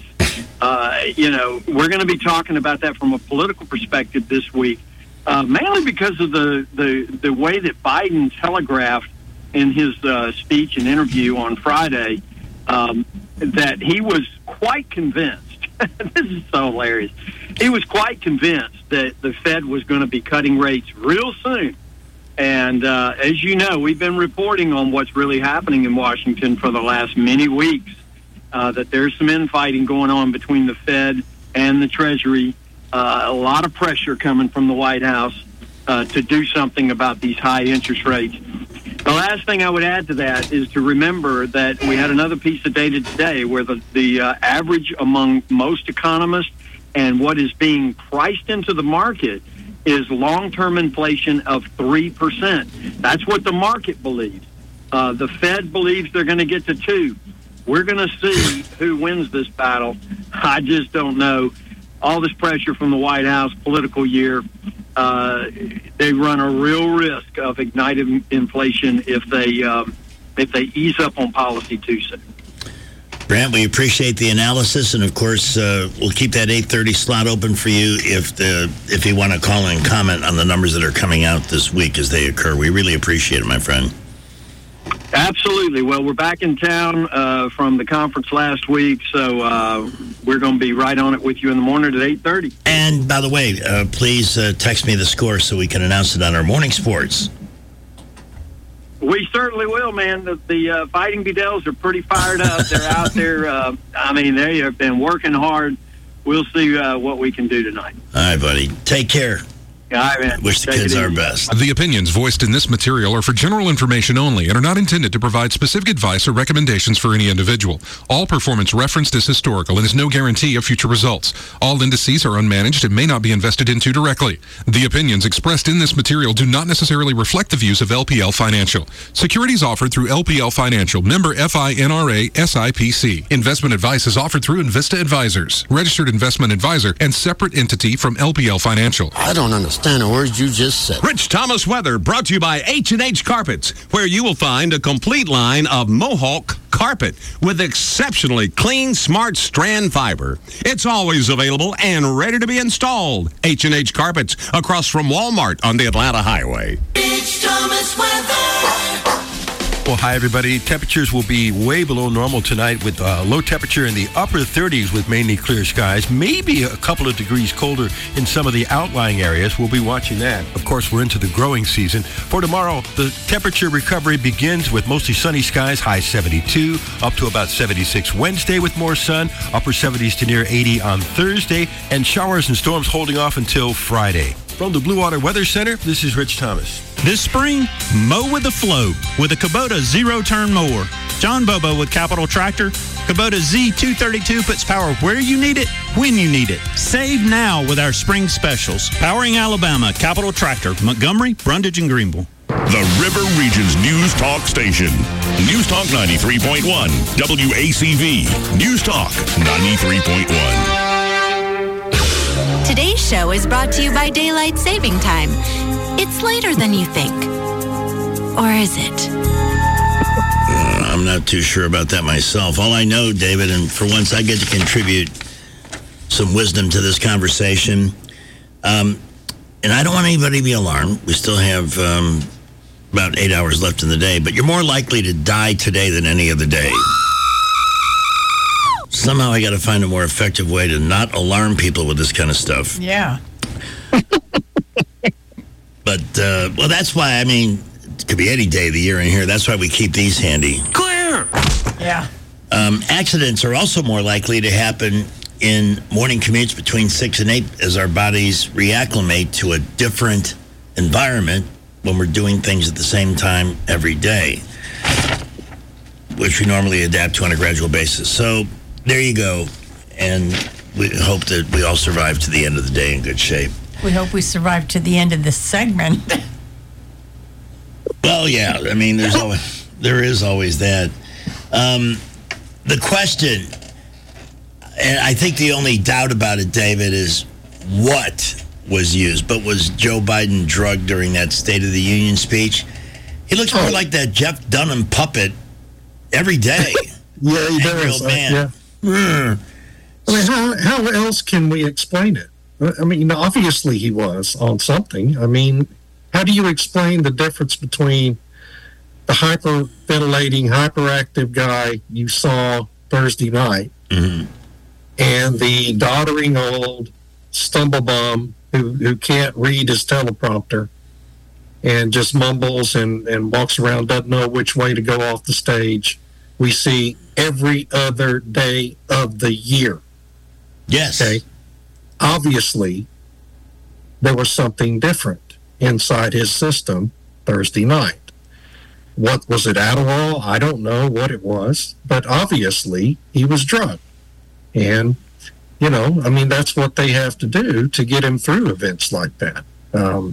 I: We're going to be talking about that from a political perspective this week, mainly because of the way that Biden telegraphed in his speech and interview on Friday that he was quite convinced. This is so hilarious. He was quite convinced that the Fed was going to be cutting rates real soon. And as you know, we've been reporting on what's really happening in Washington for the last many weeks, that there's some infighting going on between the Fed and the Treasury, a lot of pressure coming from the White House to do something about these high interest rates. The last thing I would add to that is to remember that we had another piece of data today where the average among most economists and what is being priced into the market is long-term inflation of 3%. That's what the market believes. The Fed believes they're going to get to 2%. We're going to see who wins this battle. I just don't know. All this pressure from the White House, political year, they run a real risk of igniting inflation if they ease up on policy too soon.
A: Brant, we appreciate the analysis, and of course, we'll keep that 8:30 slot open for you if you want to call and comment on the numbers that are coming out this week as they occur. We really appreciate it, my friend.
I: Absolutely. Well, we're back in town from the conference last week, so we're going to be right on it with you in the morning at 8:30.
A: And by the way, please text me the score so we can announce it on our morning sports.
I: We certainly will, man. The Fighting Bedells are pretty fired up. They're out there. They have been working hard. We'll see what we can do tonight.
A: All right, buddy. Take care.
I: All right, man.
A: Wish the kids our best.
B: The opinions voiced in this material are for general information only and are not intended to provide specific advice or recommendations for any individual. All performance referenced is historical and is no guarantee of future results. All indices are unmanaged and may not be invested into directly. The opinions expressed in this material do not necessarily reflect the views of LPL Financial. Securities offered through LPL Financial, member FINRA SIPC. Investment advice is offered through Invista Advisors, registered investment advisor and separate entity from LPL Financial.
K: I don't understand the words you just said.
L: Rich Thomas weather brought to you by H&H Carpets, where you will find a complete line of Mohawk carpet with exceptionally clean, smart strand fiber. It's always available and ready to be installed. H&H Carpets across from Walmart on the Atlanta Highway.
M: Rich Thomas weather.
X: Well, hi, everybody. Temperatures will be way below normal tonight with low temperature in the upper 30s with mainly clear skies. Maybe a couple of degrees colder in some of the outlying areas. We'll be watching that. Of course, we're into the growing season. For tomorrow, the temperature recovery begins with mostly sunny skies, high 72, up to about 76 Wednesday with more sun, upper 70s to near 80 on Thursday, and showers and storms holding off until Friday. From the Blue Water Weather Center, this is Rich Thomas.
N: This spring, mow with a flow with a Kubota zero-turn mower. John Bobo with Capital Tractor. Kubota Z232 puts power where you need it, when you need it. Save now with our spring specials. Powering Alabama, Capital Tractor, Montgomery, Brundage, and Greenville.
J: the River Region's News Talk station. News Talk 93.1, WACV. News Talk 93.1.
O: Today's show is brought to you by Daylight Saving Time. It's later than you think. Or is it?
A: I'm not too sure about that myself. All I know, David, and for once I get to contribute some wisdom to this conversation, and I don't want anybody to be alarmed. We still have about 8 hours left in the day, but you're more likely to die today than any other day. Somehow I got to find a more effective way to not alarm people with this kind of stuff.
Q: Yeah.
A: But, well, that's why, I mean, it could be any day of the year in here. That's why we keep these handy.
Q: Clear! Yeah.
A: Accidents are also more likely to happen in morning commutes between 6 and 8 as our bodies reacclimate to a different environment when we're doing things at the same time every day, which we normally adapt to on a gradual basis. So there you go. And we hope that we all survive to the end of the day in good shape.
Q: We hope we survive to the end of this segment.
A: Well, yeah. I mean, there is always that. The question, and I think the only doubt about it, David, is what was used. But was Joe Biden drugged during that State of the Union speech? He looks more like that Jeff Dunham puppet every day.
P: Yeah, he does.
A: Man.
P: Yeah. I mean, how else can we explain it? I mean, obviously he was on something. I mean, how do you explain the difference between the hyperventilating, hyperactive guy you saw Thursday night and the doddering old stumblebum who can't read his teleprompter and just mumbles and walks around, doesn't know which way to go off the stage, we see every other day of the year?
A: Yes.
P: Okay. Obviously, there was something different inside his system Thursday night. What was it, Adderall? I don't know what it was, but obviously he was drugged. And, you know, I mean, that's what they have to do to get him through events like that.
A: On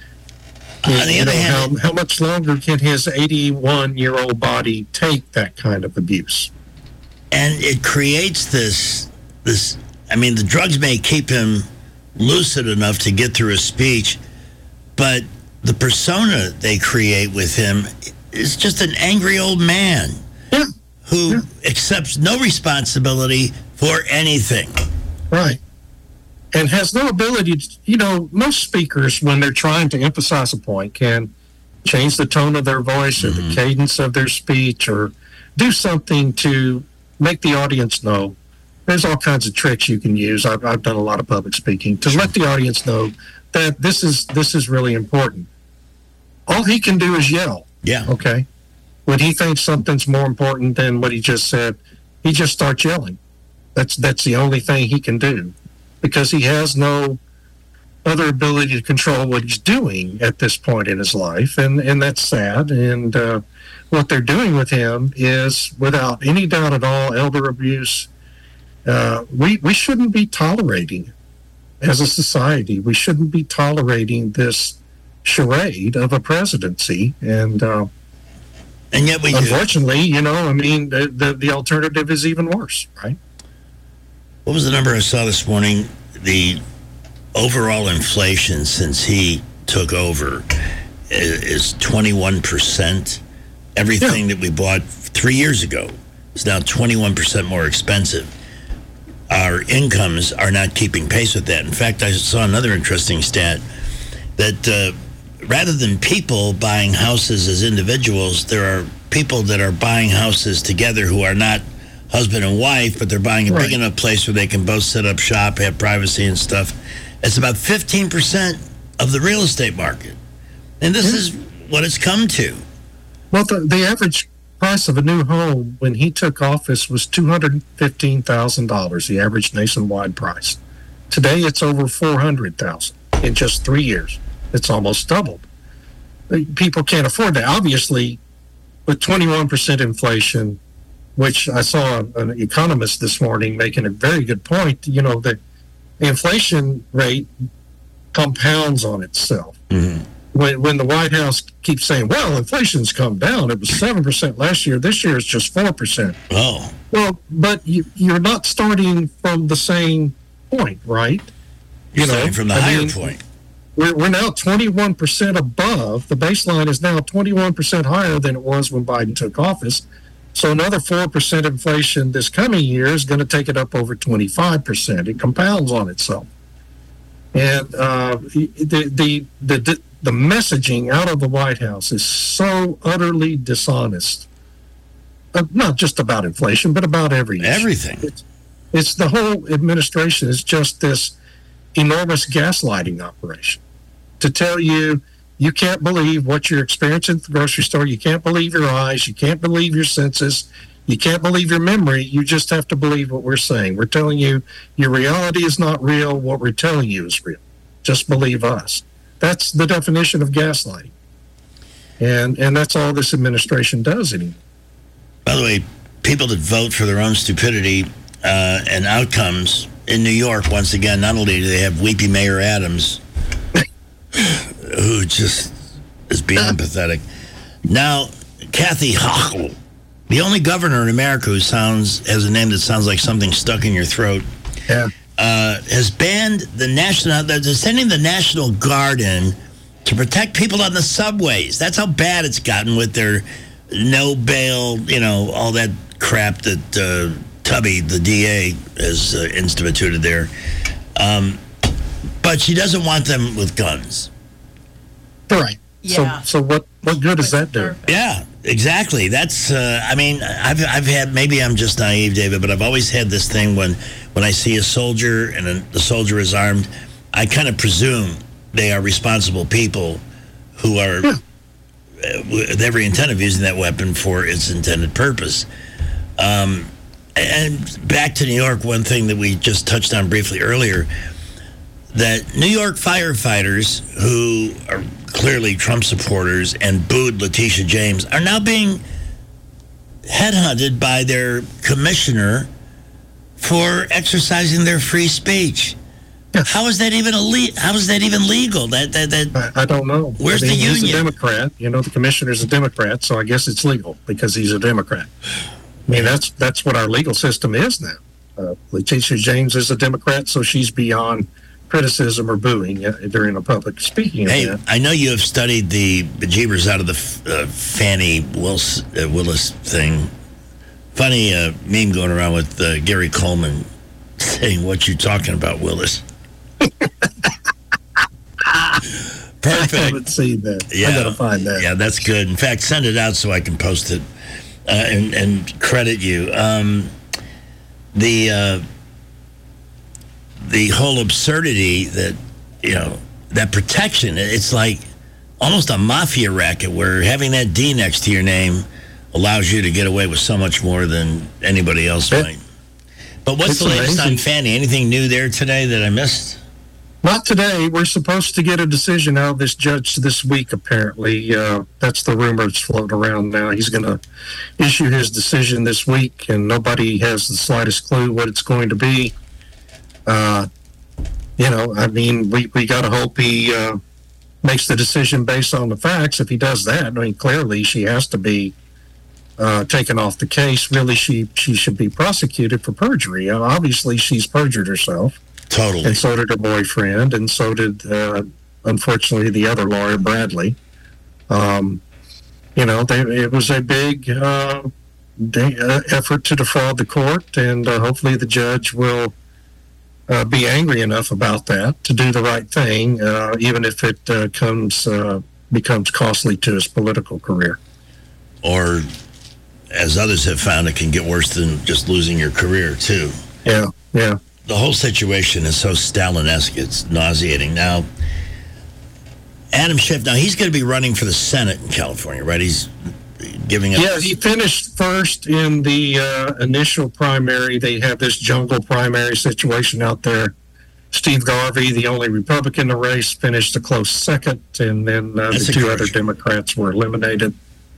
A: the other hand,
P: how much longer can his 81-year-old body take that kind of abuse?
A: And it creates this, I mean, the drugs may keep him lucid enough to get through a speech, but the persona they create with him is just an angry old man who accepts no responsibility for anything.
P: Right. And has no ability to, you know, most speakers, when they're trying to emphasize a point, can change the tone of their voice or the cadence of their speech or do something to make the audience know. There's all kinds of tricks you can use. I've done a lot of public speaking to let the audience know that this is really important. All he can do is yell.
A: Yeah.
P: Okay. When he thinks something's more important than what he just said, he just starts yelling. That's the only thing he can do, because he has no other ability to control what he's doing at this point in his life, and that's sad. And what they're doing with him is, without any doubt at all, elder abuse. We shouldn't be tolerating, as a society, we shouldn't be tolerating this charade of a presidency. And
A: yet we
P: unfortunately, you know, I mean, the alternative is even worse, right?
A: What was the number I saw this morning? The overall inflation since he took over is 21%. Everything that we bought 3 years ago is now 21% more expensive. Our incomes are not keeping pace with that. In fact, I saw another interesting stat that rather than people buying houses as individuals, there are people that are buying houses together who are not husband and wife, but they're buying a big enough place where they can both set up shop, have privacy and stuff. It's about 15% of the real estate market. And this is what it's come to.
P: Well, the average price of a new home when he took office was $215,000, the average nationwide price. Today, it's over $400,000 in just 3 years. It's almost doubled. People can't afford that. Obviously, with 21% inflation, which I saw an economist this morning making a very good point, you know, the inflation rate compounds on itself. when the White House keeps saying, well, inflation's come down. It was 7% last year. This year it's just 4%.
A: Oh.
P: Well, but you're not starting from the same point, right?
A: You're starting from the higher point.
P: We're now 21% above. The baseline is now 21% higher than it was when Biden took office. So another 4% inflation this coming year is going to take it up over 25%. It compounds on itself. And the messaging out of the White House is so utterly dishonest. Not just about inflation, but about
A: everything.
P: It's the whole administration is just this enormous gaslighting operation to tell you can't believe what you're experiencing at the grocery store. You can't believe your eyes. You can't believe your senses. You can't believe your memory. You just have to believe what we're saying. We're telling you your reality is not real. What we're telling you is real. Just believe us. That's the definition of gaslighting. And that's all this administration does anymore.
A: By the way, people that vote for their own stupidity and outcomes in New York, once again, not only do they have weepy Mayor Adams, who just is beyond pathetic. Now, Kathy Hochul, the only governor in America who has a name that sounds like something stuck in your throat, has banned they're sending the National Guard in to protect people on the subways. That's how bad it's gotten with their no bail, all that crap that Tubby, the DA, has instituted there. But she doesn't want them with guns.
P: Right. Yeah. So what good does that do?
A: Yeah, exactly. That's, I've had, maybe I'm just naive, David, but I've always had this thing when I see a soldier and the soldier is armed, I kind of presume they are responsible people who are with every intent of using that weapon for its intended purpose. And back to New York, one thing that we just touched on briefly earlier, that New York firefighters who are clearly Trump supporters and booed Letitia James are now being headhunted by their commissioner for exercising their free speech. How is that even legal?
P: I don't know.
A: Where's the union?
P: He's a Democrat. The commissioner's a Democrat, so I guess it's legal because he's a Democrat. I mean, that's what our legal system is now. Letitia James is a Democrat, so she's beyond criticism or booing during a public speaking event.
A: I know you have studied the bejeebers out of the Fannie Willis thing. Funny meme going around with Gary Coleman saying, "What you talking about, Willis?" Perfect.
P: I haven't seen that.
A: Yeah.
P: I gotta find that.
A: Yeah, that's good. In fact, send it out so I can post it and credit you. The whole absurdity that, that protection, it's like almost a mafia racket where having that D next to your name allows you to get away with so much more than anybody else might. But what's the latest on Fannie? Anything new there today that I missed?
P: Not today. We're supposed to get a decision out of this judge this week, apparently. That's the rumor that's floating around now. He's going to issue his decision this week, and nobody has the slightest clue what it's going to be. We got to hope he makes the decision based on the facts. If he does that, clearly she has to be taken off the case. Really, she should be prosecuted for perjury. Obviously, she's perjured herself.
A: Totally.
P: And so did her boyfriend, and so did, unfortunately, the other lawyer, Bradley. It was a big effort to defraud the court, and hopefully the judge will be angry enough about that to do the right thing, even if it becomes costly to his political career.
A: Or, as others have found, it can get worse than just losing your career, too.
P: Yeah.
A: The whole situation is so Stalinesque, it's nauseating. Now, Adam Schiff, he's going to be running for the Senate in California, right? He's giving up.
P: Yeah, he finished first in the initial primary. They have this jungle primary situation out there. Steve Garvey, the only Republican in the race, finished a close second, and then the two other Democrats were eliminated.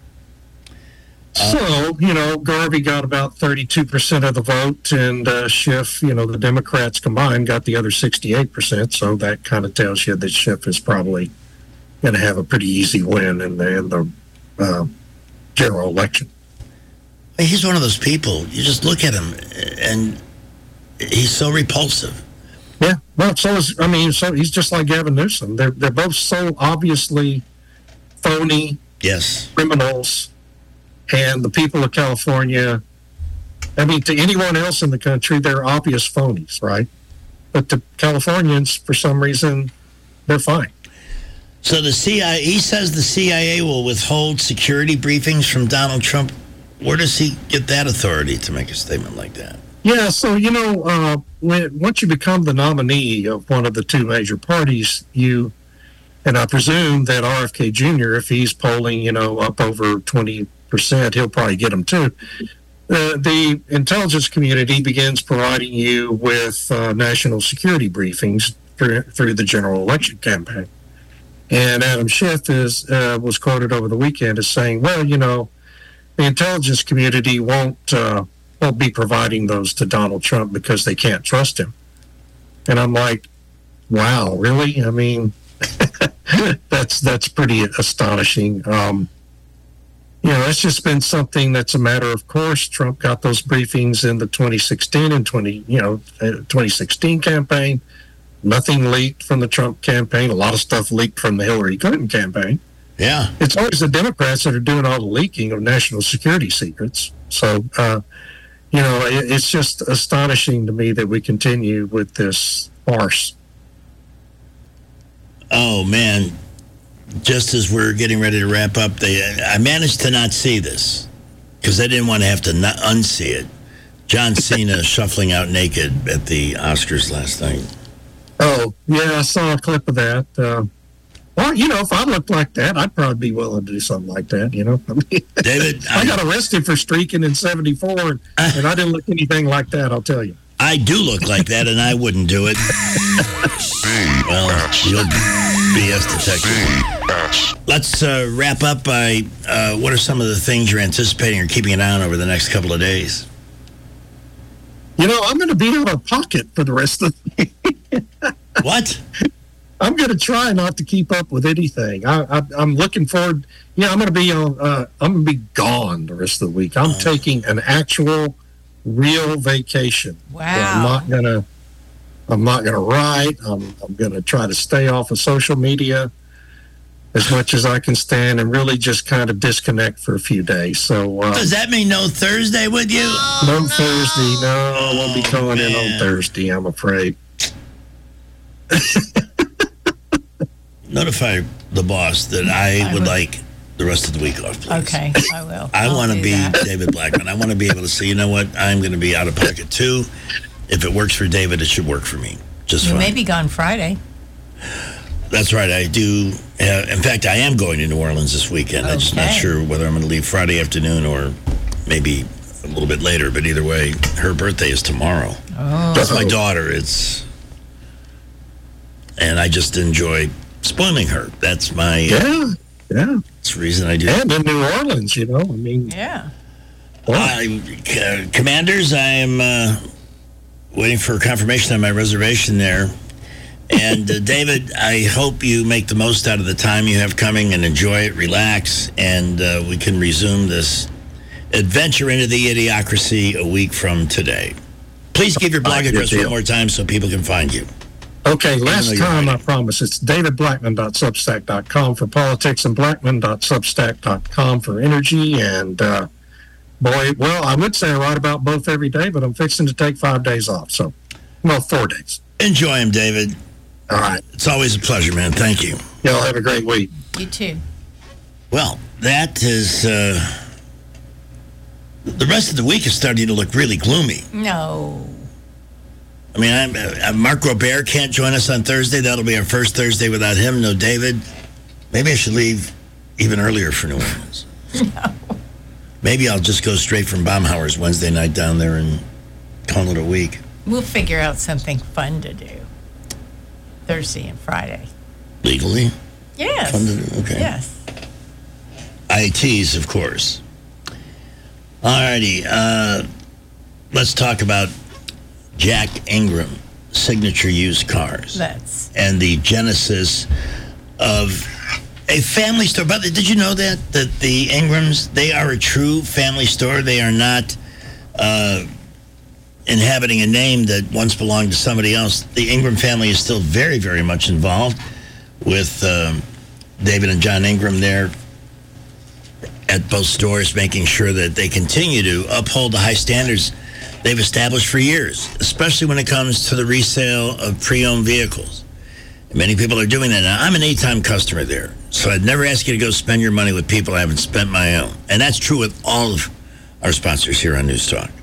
P: So, Garvey got about 32% of the vote, and Schiff, the Democrats combined got the other 68%. So that kind of tells you that Schiff is probably, going to have a pretty easy win in the general election.
A: He's one of those people. You just look at him, and he's so repulsive.
P: Yeah, well, so he's just like Gavin Newsom. They're both so obviously phony, criminals, and the people of California. I mean, to anyone else in the country, they're obvious phonies, right? But to Californians, for some reason, they're fine.
A: So he says the CIA will withhold security briefings from Donald Trump. Where does he get that authority to make a statement like that?
P: Yeah, so, once you become the nominee of one of the two major parties, and I presume that RFK Jr., if he's polling, up over 20%, he'll probably get them too. The intelligence community begins providing you with national security briefings through the general election campaign. And Adam Schiff was quoted over the weekend as saying, well, the intelligence community won't be providing those to Donald Trump because they can't trust him. And I'm like, wow, really? I mean, that's pretty astonishing. It's just been something that's a matter of course. Trump got those briefings in the 2016 and 2016 campaign. Nothing leaked from the Trump campaign. A lot of stuff leaked from the Hillary Clinton campaign.
A: Yeah.
P: It's always the Democrats that are doing all the leaking of national security secrets. So, it's just astonishing to me that we continue with this farce.
A: Oh, man. Just as we're getting ready to wrap up, I managed to not see this because I didn't want to have to unsee it. John Cena shuffling out naked at the Oscars last night.
P: Oh, yeah, I saw a clip of that. Well, if I looked like that, I'd probably be willing to do something like that, I mean,
A: David,
P: I got arrested for streaking in 74, and I didn't look anything like that, I'll tell you.
A: I do look like that, and I wouldn't do it. Well, you'll BS detected. Let's wrap up by what are some of the things you're anticipating or keeping an eye on over the next couple of days?
P: I'm going to be out of pocket for the rest of the week.
A: What?
P: I'm going to try not to keep up with anything. I'm looking forward. I'm going to be I'm going to be gone the rest of the week. I'm taking an actual, real vacation.
Q: Wow.
P: I'm not gonna write. I'm going to try to stay off of social media as much as I can stand and really just kind of disconnect for a few days. So
A: does that mean no Thursday with you?
P: No Thursday. No, I won't be going in on Thursday, I'm afraid.
A: Notify the boss that I would like the rest of the week off, please.
Q: Okay, I will.
A: I want to be David Blackman. I want to be able to say, you know what, I'm going to be out of pocket too. If it works for David, it should work for me. Just fine.
Q: You may be gone Friday.
A: That's right, I do. In fact, I am going to New Orleans this weekend. I'm just not sure whether I'm going to leave Friday afternoon or maybe a little bit later. But either way, her birthday is tomorrow.
Q: Oh.
A: That's my daughter. And I just enjoy spoiling her. That's my...
P: Yeah.
A: That's the reason I do.
P: And in New Orleans, I mean...
Q: Yeah.
A: Commanders, I am waiting for confirmation on my reservation there. And David, I hope you make the most out of the time you have coming and enjoy it, relax, and we can resume this adventure into the Idiocracy a week from today. Please give your blog address one more time so people can find you.
P: Okay, last time I promise. It's davidblackman.substack.com for politics and blackman.substack.com for energy. And I would say I write about both every day, but I'm fixing to take 5 days off. 4 days.
A: Enjoy them, David.
P: All right.
A: It's always a pleasure, man. Thank you.
P: Y'all have a great week.
Q: You too.
A: Well, that is... the rest of the week is starting to look really gloomy.
Q: No.
A: I mean, Mark Robert can't join us on Thursday. That'll be our first Thursday without him. No David. Maybe I should leave even earlier for New Orleans.
Q: No.
A: Maybe I'll just go straight from Baumhauer's Wednesday night down there and call it a week.
Q: We'll figure out something fun to do Thursday and Friday.
A: Legally?
Q: Yes.
A: Fun to do? Okay.
Q: Yes.
A: ITs, of course. All righty. Let's talk about Jack Ingram, Signature Used Cars.
Q: Let's.
A: And the genesis of A family store. But did you know that the Ingrams, they are a true family store? They are not inhabiting a name that once belonged to somebody else. The Ingram family is still very, very much involved with David and John Ingram there at both stores, making sure that they continue to uphold the high standards they've established for years, especially when it comes to the resale of pre-owned vehicles. Many people are doing that now. I'm an 8-time customer there, so I'd never ask you to go spend your money with people I haven't spent my own. And that's true with all of our sponsors here on News Talk.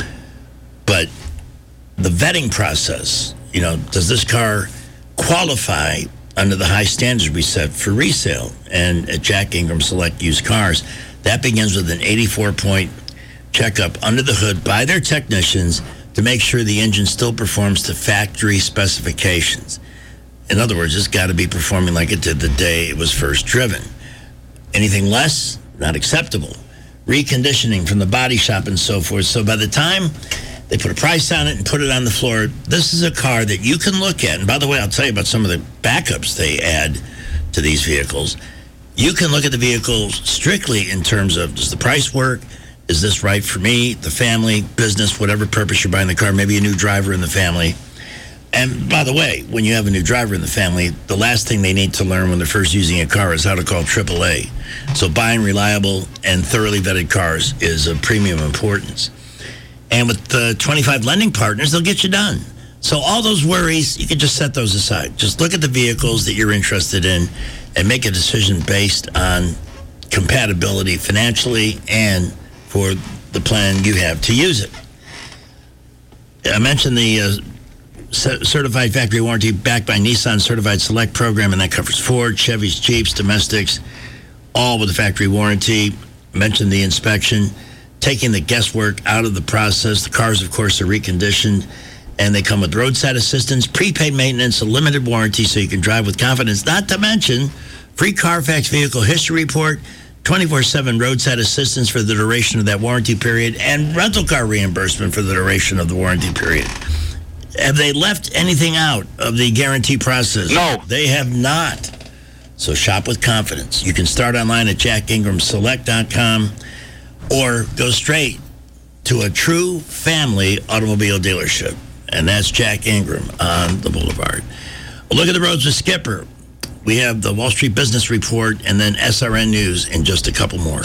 A: But the vetting process, does this car qualify under the high standards we set for resale? And at Jack Ingram Select Used Cars, that begins with an 84-point checkup under the hood by their technicians to make sure the engine still performs to factory specifications. In other words, it's got to be performing like it did the day it was first driven. Anything less, not acceptable. Reconditioning from the body shop and so forth. So by the time they put a price on it and put it on the floor, this is a car that you can look at. And by the way, I'll tell you about some of the backups they add to these vehicles. You can look at the vehicle strictly in terms of, does the price work? Is this right for me, the family, business, whatever purpose you're buying the car, maybe a new driver in the family. And by the way, when you have a new driver in the family, the last thing they need to learn when they're first using a car is how to call AAA. So buying reliable and thoroughly vetted cars is of premium importance. And with the 25 lending partners, they'll get you done. So all those worries, you can just set those aside. Just look at the vehicles that you're interested in and make a decision based on compatibility financially and for the plan you have to use it. I mentioned the certified factory warranty backed by Nissan Certified Select program, and that covers Ford, Chevys, Jeeps, domestics, all with a factory warranty. I mentioned the inspection, taking the guesswork out of the process. The cars, of course, are reconditioned, and they come with roadside assistance, prepaid maintenance, a limited warranty so you can drive with confidence, not to mention free Carfax vehicle history report, 24/7 roadside assistance for the duration of that warranty period, and rental car reimbursement for the duration of the warranty period. Have they left anything out of the guarantee process?
C: No.
A: They have not. So shop with confidence. You can start online at jackingramselect.com or go straight to a true family automobile dealership. And that's Jack Ingram on the Boulevard. Well, look at the roads with Skipper. We have the Wall Street Business Report and then SRN News in just a couple more.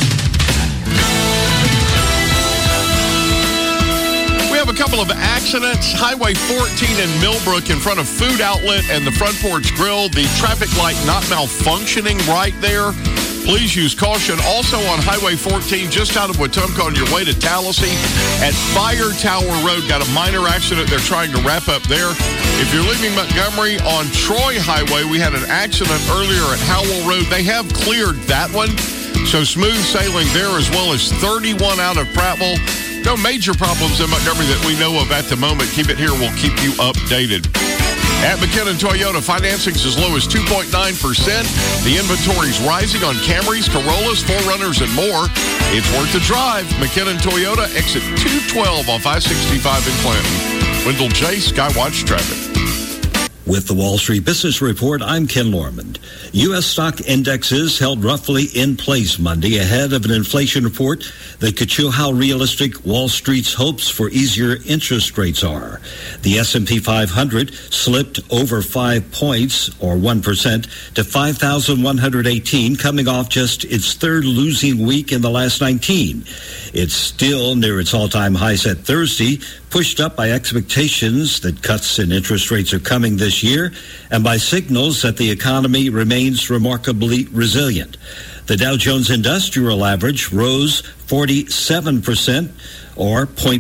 C: We have a couple of accidents. Highway 14 in Millbrook in front of Food Outlet and the Front Porch Grill. The traffic light not malfunctioning right there. Please use caution. Also on Highway 14, just out of Wetumpka on your way to Tallahassee, at Fire Tower Road, got a minor accident they're trying to wrap up there. If you're leaving Montgomery on Troy Highway, we had an accident earlier at Howell Road. They have cleared that one, so smooth sailing there, as well as 31 out of Prattville. No major problems in Montgomery that we know of at the moment. Keep it here. We'll keep you updated. At McKinnon Toyota, financing's as low as 2.9%. The inventory's rising on Camrys, Corollas, 4Runners, and more. It's worth the drive. McKinnon Toyota, exit 212 off I-65 in Clinton. Wendell J., Skywatch Traffic.
R: With the Wall Street Business Report, I'm Ken Lorman. U.S. stock indexes held roughly in place Monday ahead of an inflation report that could show how realistic Wall Street's hopes for easier interest rates are. The S&P 500 slipped over 5 points, or 1%, to 5,118, coming off just its third losing week in the last 19. It's still near its all-time high set Thursday, pushed up by expectations that cuts in interest rates are coming this year and by signals that the economy remains remarkably resilient. The Dow Jones Industrial Average rose 47%, or 0.5